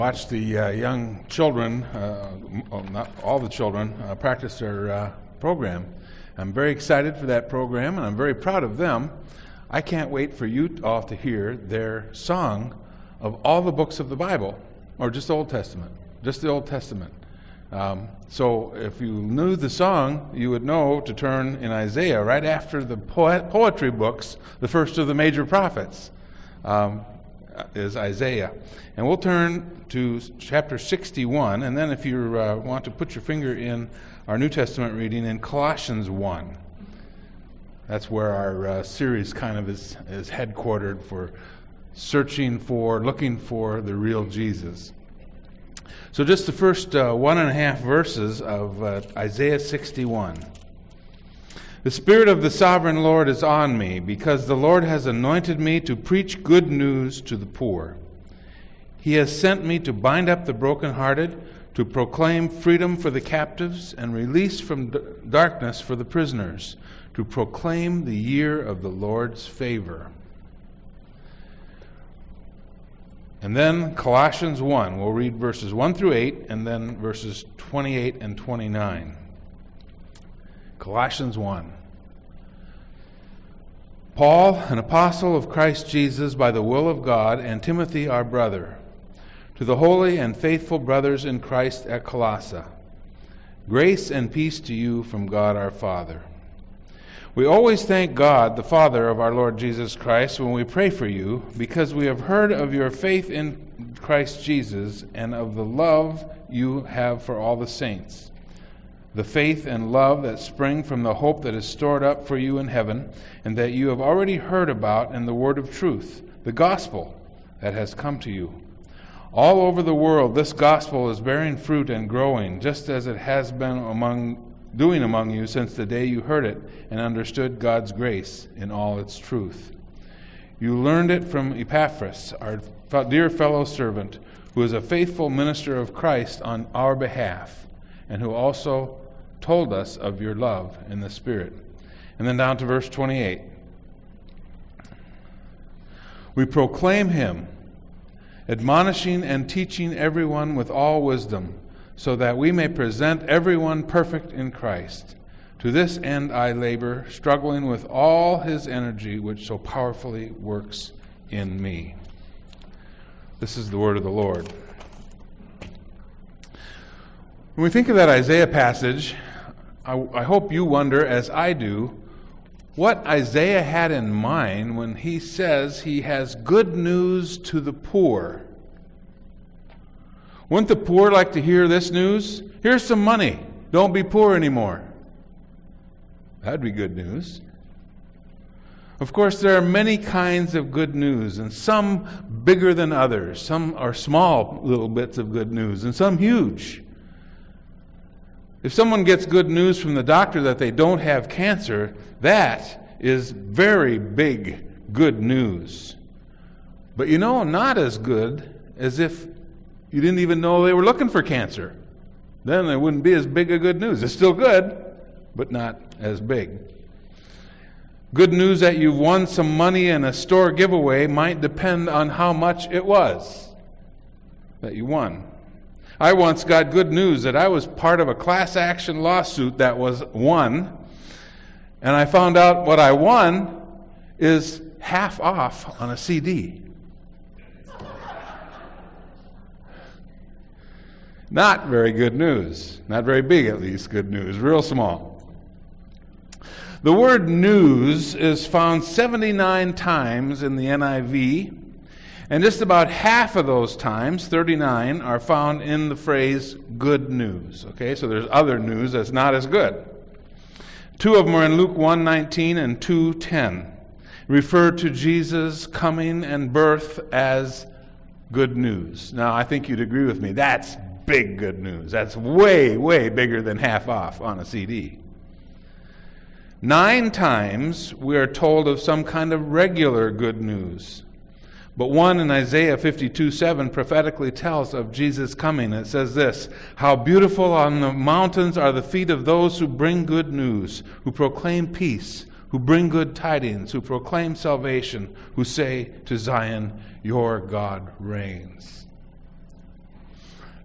Watch the young children, not all the children, practice their program. I'm very excited for that program, and I'm very proud of them. I can't wait for you all to hear their song of all the books of the Bible, or just the Old Testament, just the Old Testament. So if you knew the song, you would know to turn in Isaiah right after the poetry books, the first of the major prophets. Is Isaiah. And we'll turn to chapter 61, and then if you want to put your finger in our New Testament reading in Colossians 1. That's where our series kind of is headquartered for looking for the real Jesus. So just the first 1.5 verses of Isaiah 61. The Spirit of the Sovereign Lord is on me, because the Lord has anointed me to preach good news to the poor. He has sent me to bind up the brokenhearted, to proclaim freedom for the captives and release from darkness for the prisoners, to proclaim the year of the Lord's favor. And then Colossians 1, we'll read verses 1 through 8, and then verses 28 and 29. Colossians 1. Paul, an apostle of Christ Jesus by the will of God, and Timothy our brother, to the holy and faithful brothers in Christ at Colossae, grace and peace to you from God our Father. We always thank God, the Father of our Lord Jesus Christ, when we pray for you, because we have heard of your faith in Christ Jesus and of the love you have for all the saints, the faith and love that spring from the hope that is stored up for you in heaven, and that you have already heard about in the word of truth, the gospel that has come to you. All over the world, this gospel is bearing fruit and growing, just as it has been doing among you since the day you heard it and understood God's grace in all its truth. You learned it from Epaphras, our dear fellow servant, who is a faithful minister of Christ on our behalf, and who also told us of your love in the Spirit. And then down to verse 28. We proclaim him, admonishing and teaching everyone with all wisdom, so that we may present everyone perfect in Christ. To this end I labor, struggling with all his energy, which so powerfully works in me. This is the word of the Lord. When we think of that Isaiah passage, I hope you wonder, as I do, what Isaiah had in mind when he says he has good news to the poor. Wouldn't the poor like to hear this news? Here's some money. Don't be poor anymore. That'd be good news. Of course, there are many kinds of good news, and some bigger than others. Some are small little bits of good news, and some huge. If someone gets good news from the doctor that they don't have cancer, that is very big good news. But not as good as if you didn't even know they were looking for cancer. Then it wouldn't be as big a good news. It's still good, but not as big. Good news that you've won some money in a store giveaway might depend on how much it was that you won. I once got good news that I was part of a class action lawsuit that was won, and I found out what I won is half off on a CD. Not very good news. Not very big, at least, good news. Real small. The word news is found 79 times in the NIV, and just about half of those times, 39, are found in the phrase good news. Okay, so there's other news that's not as good. 2 of them are in Luke 1:19 and 2:10. Refer to Jesus' coming and birth as good news. Now, I think you'd agree with me. That's big good news. That's way, way bigger than half off on a CD. 9 times we are told of some kind of regular good news. But one in Isaiah 52:7 prophetically tells of Jesus' coming. It says this: how beautiful on the mountains are the feet of those who bring good news, who proclaim peace, who bring good tidings, who proclaim salvation, who say to Zion, your God reigns.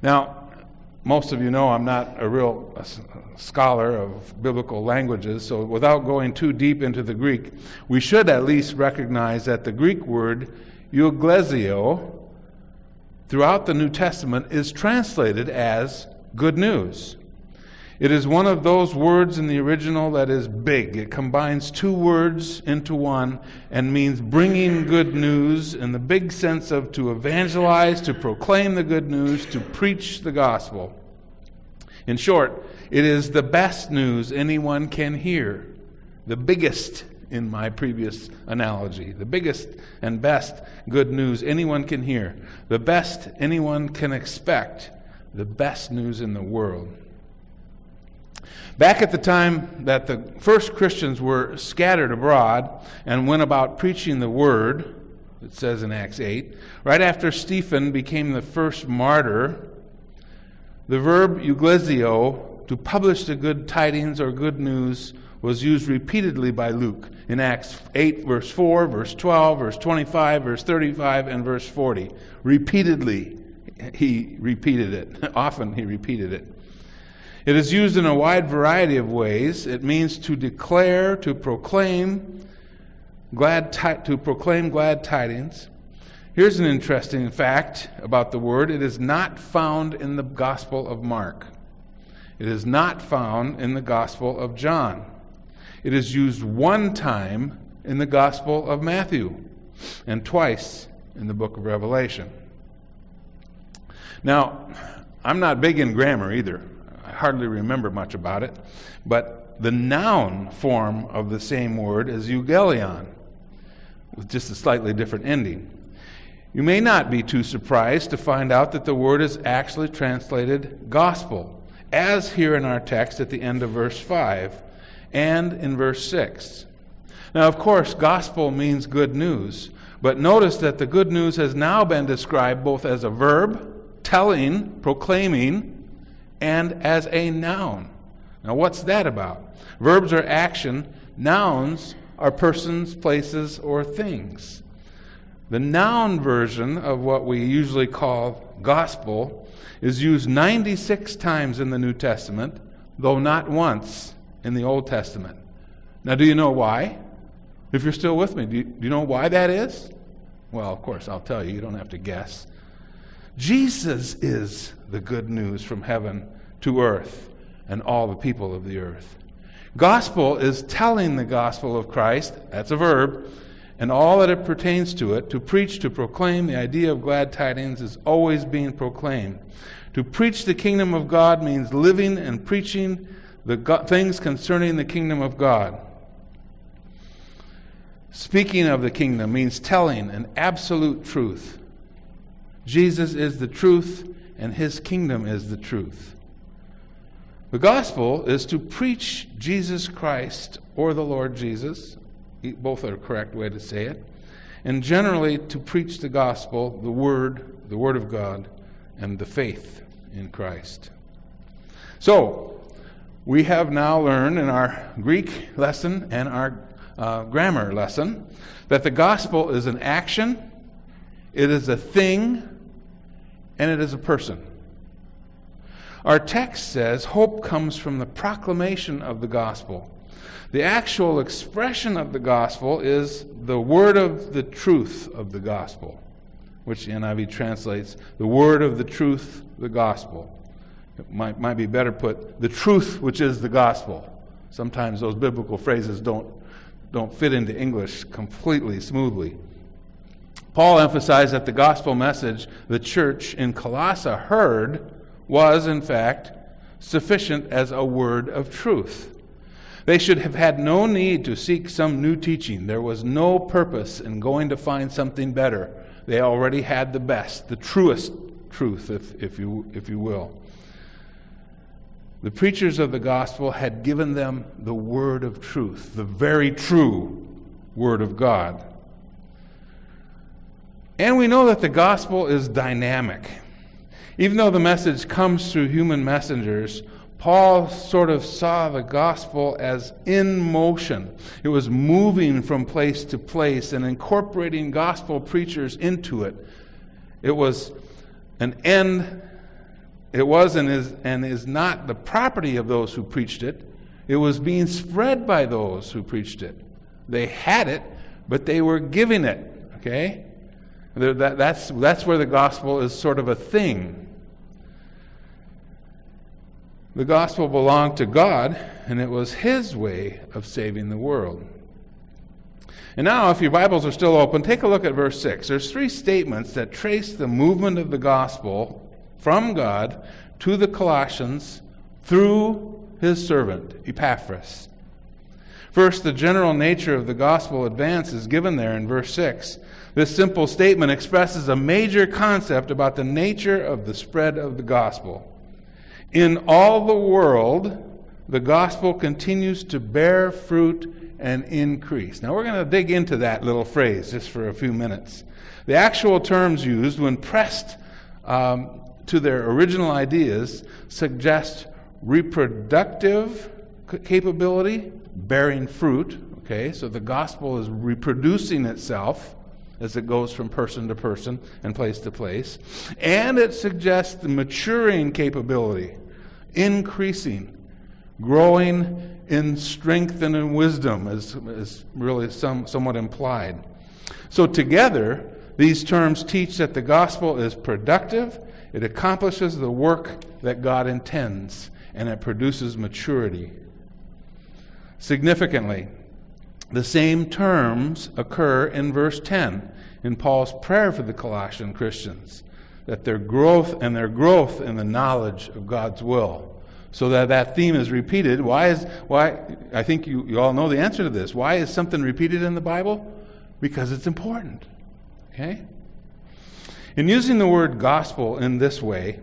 Now, most of you know I'm not a real scholar of biblical languages, so without going too deep into the Greek, we should at least recognize that the Greek word euglesio throughout the New Testament is translated as good news. It is one of those words in the original that is big. It combines two words into one and means bringing good news in the big sense of to evangelize, to proclaim the good news, to preach the gospel. In short, it is the best news anyone can hear. The biggest, in my previous analogy, the biggest and best good news anyone can hear. The best anyone can expect. The best news in the world. Back at the time that the first Christians were scattered abroad and went about preaching the word, it says in Acts 8, right after Stephen became the first martyr, the verb euglesio, to publish the good tidings or good news, was used repeatedly by Luke in Acts 8, verse 4, verse 12, verse 25, verse 35, and verse 40. Repeatedly, he repeated it. Often he repeated it. It is used in a wide variety of ways. It means to declare, to proclaim glad tidings. Here's an interesting fact about the word. It is not found in the Gospel of Mark. It is not found in the Gospel of John. It is used one time in the Gospel of Matthew and twice in the book of Revelation. Now, I'm not big in grammar either. I hardly remember much about it. But the noun form of the same word is eugelion, with just a slightly different ending. You may not be too surprised to find out that the word is actually translated gospel, as here in our text at the end of verse 5 and in verse 6. Now, of course, gospel means good news, but notice that the good news has now been described both as a verb, telling, proclaiming, and as a noun. Now, what's that about? Verbs are action. Nouns are persons, places, or things. The noun version of what we usually call gospel is used 96 times in the New Testament, though not once in the Old Testament. Now, do you know why? If you're still with me, do you know why that is? Well, of course, I'll tell you. You don't have to guess. Jesus is the good news from heaven to earth and all the people of the earth. Gospel is telling the gospel of Christ, that's a verb, and all that it pertains to it. To preach, to proclaim, the idea of glad tidings is always being proclaimed. To preach the kingdom of God means living and preaching the things concerning the kingdom of God. Speaking of the kingdom means telling an absolute truth. Jesus is the truth, and his kingdom is the truth. The gospel is to preach Jesus Christ or the Lord Jesus. Both are the correct way to say it. And generally to preach the gospel, the word of God, and the faith in Christ. So, we have now learned in our Greek lesson and our grammar lesson that the gospel is an action, it is a thing, and it is a person. Our text says hope comes from the proclamation of the gospel. The actual expression of the gospel is the word of the truth of the gospel, which the NIV translates the word of the truth, the gospel. It might be better put, the truth which is the gospel. Sometimes those biblical phrases don't fit into English completely smoothly. Paul emphasized that the gospel message the church in Colossae heard was, in fact, sufficient as a word of truth. They should have had no need to seek some new teaching. There was no purpose in going to find something better. They already had the best, the truest truth, if you will. The preachers of the gospel had given them the word of truth, the very true word of God. And we know that the gospel is dynamic. Even though the message comes through human messengers, Paul sort of saw the gospel as in motion. It was moving from place to place and incorporating gospel preachers into it. It was an end It was and is not the property of those who preached it. It was being spread by those who preached it. They had it, but they were giving it. Okay? That's where the gospel is sort of a thing. The gospel belonged to God, and it was His way of saving the world. And now, if your Bibles are still open, take a look at verse 6. There's 3 statements that trace the movement of the gospel from God to the Colossians through His servant, Epaphras. First, the general nature of the gospel advance is given there in verse 6. This simple statement expresses a major concept about the nature of the spread of the gospel. In all the world, the gospel continues to bear fruit and increase. Now we're going to dig into that little phrase just for a few minutes. The actual terms used, when pressed to their original ideas, suggest reproductive capability, bearing fruit. Okay, so the gospel is reproducing itself as it goes from person to person and place to place. And it suggests the maturing capability, increasing, growing in strength and in wisdom, is really somewhat implied. So together, these terms teach that the gospel is productive, it accomplishes the work that God intends, and it produces maturity. Significantly, the same terms occur in verse 10 in Paul's prayer for the Colossian Christians, that their growth in the knowledge of God's will. So that theme is repeated. Why? I think you all know the answer to this. Why is something repeated in the Bible? Because it's important. Okay? In using the word gospel in this way,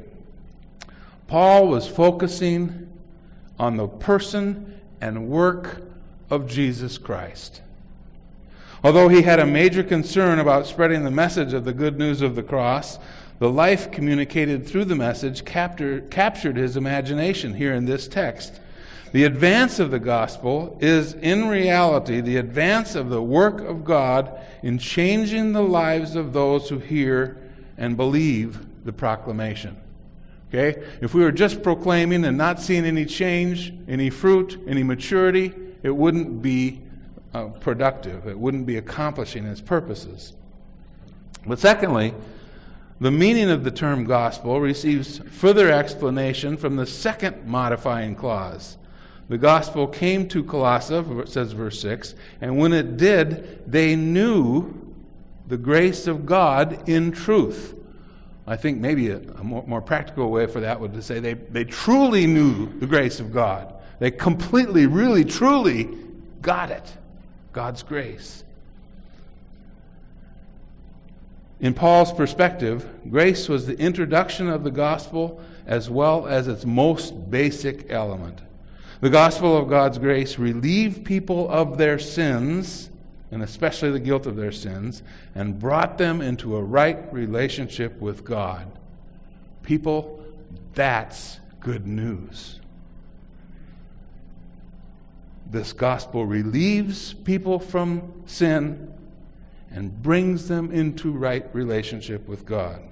Paul was focusing on the person and work of Jesus Christ. Although he had a major concern about spreading the message of the good news of the cross, the life communicated through the message captured his imagination here in this text. The advance of the gospel is, in reality, the advance of the work of God in changing the lives of those who hear and believe the proclamation. Okay? If we were just proclaiming and not seeing any change, any fruit, any maturity, it wouldn't be productive. It wouldn't be accomplishing its purposes. But secondly, the meaning of the term gospel receives further explanation from the second modifying clause. The gospel came to Colossae, says verse 6, and when it did, they knew the grace of God in truth. I think maybe a more practical way for that would be to say they truly knew the grace of God. They completely, really, truly got it. God's grace. In Paul's perspective, grace was the introduction of the gospel as well as its most basic element. The gospel of God's grace relieved people of their sins, and especially the guilt of their sins, and brought them into a right relationship with God. People, that's good news. This gospel relieves people from sin and brings them into right relationship with God.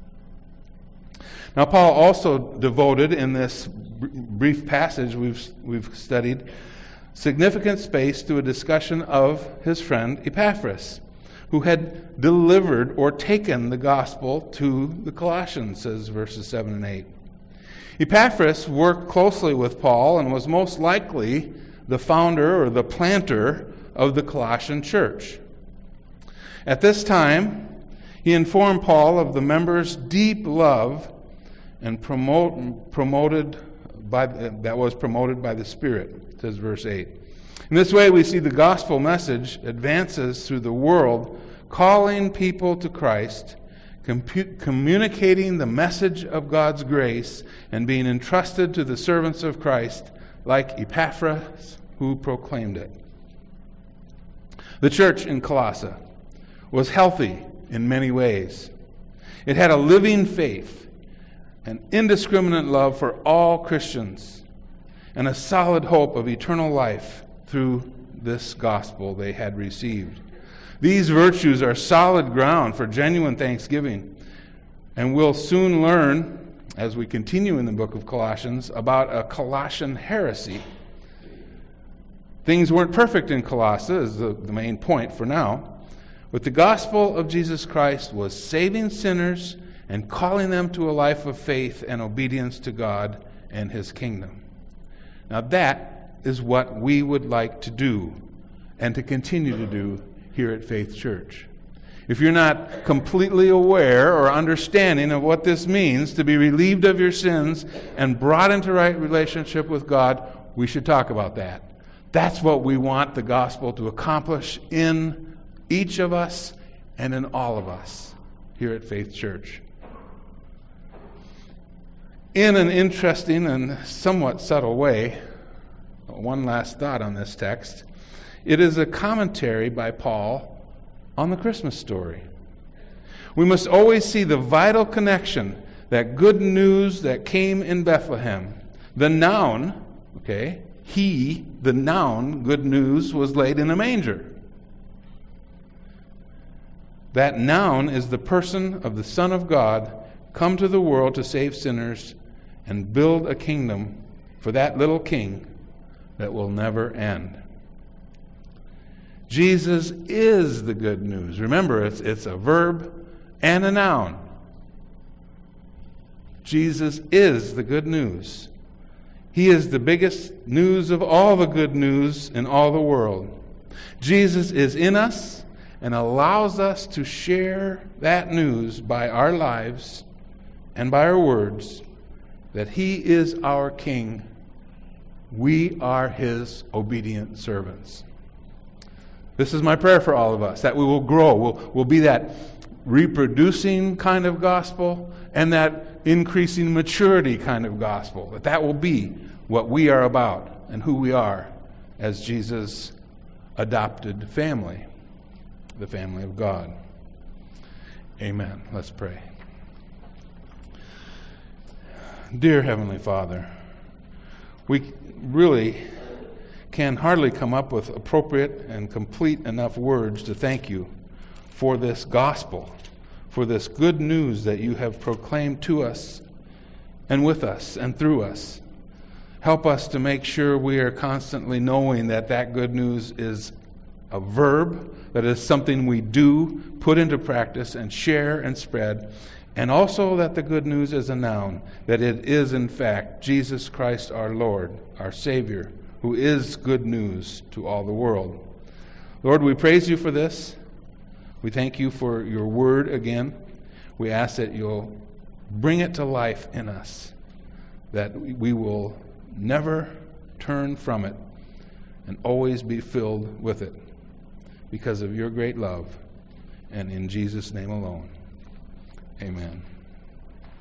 Now, Paul also devoted, in this brief passage we've studied, significant space to a discussion of his friend Epaphras, who had delivered or taken the gospel to the Colossians, says verses 7 and 8. Epaphras worked closely with Paul and was most likely the founder or the planter of the Colossian church. At this time, he informed Paul of the members' deep love and promoted by the Spirit, says verse 8. In this way, we see the gospel message advances through the world, calling people to Christ, communicating the message of God's grace, and being entrusted to the servants of Christ, like Epaphras, who proclaimed it. The church in Colossae was healthy in many ways. It had a living faith, an indiscriminate love for all Christians, and a solid hope of eternal life through this gospel they had received. These virtues are solid ground for genuine thanksgiving, and we'll soon learn as we continue in the book of Colossians, about a Colossian heresy. Things weren't perfect in Colossae, is the main point for now. But the gospel of Jesus Christ was saving sinners and calling them to a life of faith and obedience to God and His kingdom. Now that is what we would like to do and to continue to do here at Faith Church. If you're not completely aware or understanding of what this means to be relieved of your sins and brought into right relationship with God, we should talk about that. That's what we want the gospel to accomplish in each of us and in all of us here at Faith Church. In an interesting and somewhat subtle way, one last thought on this text. It is a commentary by Paul on the Christmas story. We must always see the vital connection, that good news that came in Bethlehem. The noun, the noun, good news, was laid in a manger. That noun is the person of the Son of God, come to the world to save sinners and build a kingdom for that little king that will never end. Jesus is the good news. Remember, it's a verb and a noun. Jesus is the good news. He is the biggest news of all the good news in all the world. Jesus is in us and allows us to share that news by our lives and by our words, that He is our King. We are His obedient servants. This is my prayer for all of us, that we will grow. We'll be that reproducing kind of gospel and that increasing maturity kind of gospel. That will be what we are about and who we are as Jesus' adopted family, the family of God. Amen. Let's pray. Dear Heavenly Father, we really can hardly come up with appropriate and complete enough words to thank you for this gospel, for this good news that you have proclaimed to us and with us and through us. Help us to make sure we are constantly knowing that that good news is a verb, that is something we do, put into practice and share and spread, and also that the good news is a noun, that it is in fact Jesus Christ our Lord, our Savior, who is good news to all the world. Lord, we praise you for this. We thank you for your word again. We ask that you'll bring it to life in us, that we will never turn from it and always be filled with it because of your great love, and in Jesus' name alone. Amen.